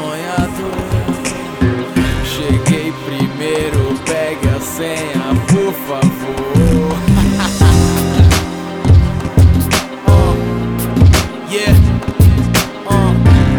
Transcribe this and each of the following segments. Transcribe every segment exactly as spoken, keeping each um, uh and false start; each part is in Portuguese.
sonhador. Cheguei primeiro, pegue a senha, por favor. uh, yeah. Uh.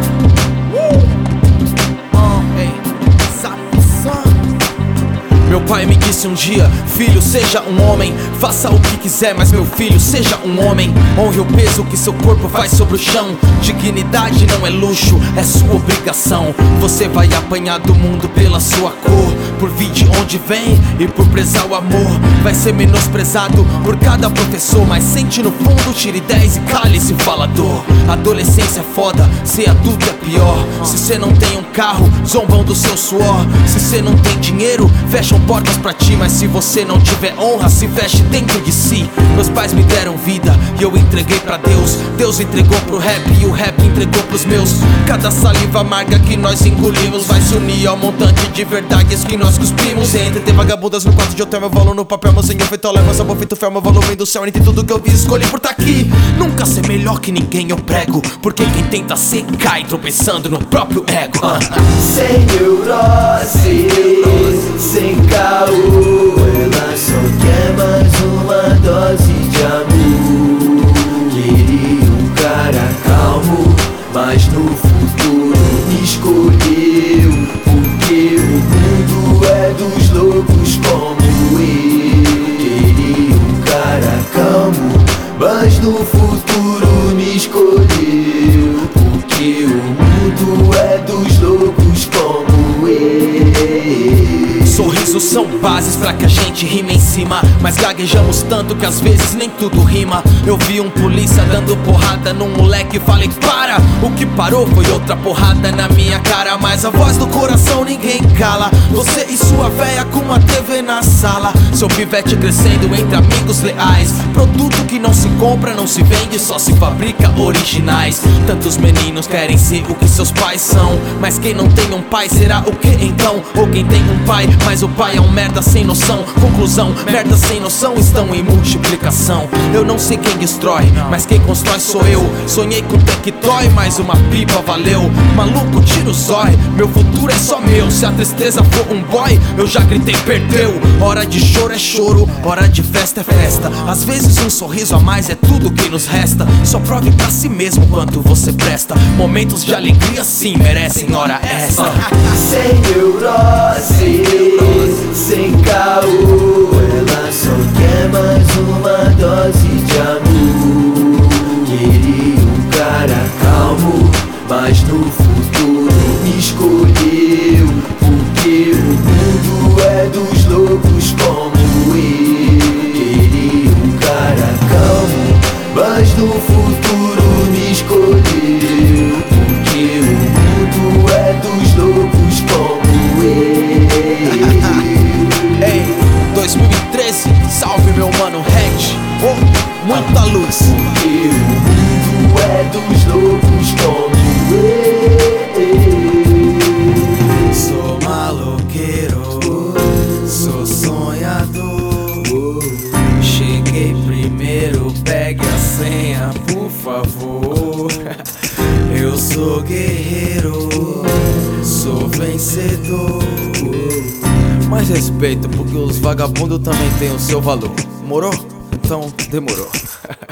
Uh. Uh. Hey. Satisfação. Meu pai me disse um dia: filho, seja um homem, faça o que quiser, mas meu filho, seja um homem. Honre o peso que seu corpo faz sobre o chão. Dignidade não é luxo, é sua obrigação. Você vai apanhar do mundo pela sua cor, por vir de onde vem e por prezar o amor. Vai ser menosprezado por cada professor, mas sente no fundo, tire dez e cale-se falador. Adolescência é foda, ser adulto é pior. Se cê não tem um carro, zombam do seu suor. Se cê não tem dinheiro, fecham portas pra ti. Mas se você não tiver honra, se feche dentro de si. Meus pais me deram vida e eu entreguei pra Deus. Deus entregou pro rap e o rap entregou pros meus. Cada saliva amarga que nós engolimos vai se unir ao montante de verdades que nós cuspimos. Entre ter vagabundas no quarto de hotel, meu valor no papel, meu senhor feito olé, meu sabor feito fel, meu valor vem do céu. Entre tudo que eu vi, escolhi por tá aqui. Nunca ser melhor que ninguém eu prego, porque quem tenta ser cai tropeçando no próprio ego. uh. Sem neurose, sem caô, ela só quer mais uma dose de amor. Queria um cara calmo, mas no futuro me escolheu, porque o mundo é dos loucos como eu. Queria um cara calmo, mas no futuro me escolheu, porque o mundo é dos loucos como eu. Sorrisos são bases pra que a gente rime em cima, mas gaguejamos tanto que às vezes nem tudo rima. Eu vi um polícia dando porrada num moleque e falei: para! O que parou foi outra porrada na minha cara. Mas a voz do coração ninguém cala. Você e sua véia com uma T V na sala. Seu pivete crescendo entre amigos leais. Produto que não se compra, não se vende, só se fabrica originais. Tantos meninos querem ser o que seus pais são, mas quem não tem um pai será o que então? Ou quem tem um pai, mas o pai é um merda sem noção. Conclusão, merda sem noção estão em multiplicação. Eu não sei quem destrói, mas quem constrói sou eu. Sonhei com Tectoy, mas uma pipa valeu. Maluco, tira o zói, meu futuro é só meu. Se a tristeza for um boy, eu já gritei perdeu. Hora de choro é choro, hora de festa é festa. Às vezes um sorriso a mais é tudo que nos resta. Só prove pra si mesmo quanto você presta. Momentos de alegria sim merecem hora essa. Sem neurose, sem caô, ela só quer mais uma dose de amor. Queria um cara calmo, mas no futuro me escolheu, porque o mundo é dos loucos como eu. Queria um cara calmo, mas no futuro me escolheu, porque o mundo é dos loucos como eu. Ei, dois mil e treze, salve meu mano Red. Oh, muita luz. Porque o mundo é dos loucos como eu. Sou maloqueiro, sou sonhador. Cheguei primeiro, pegue a senha, por favor. Eu sou guerreiro, sou vencedor. Mas respeito, porque os vagabundos também têm o seu valor. Morou? Então demorou.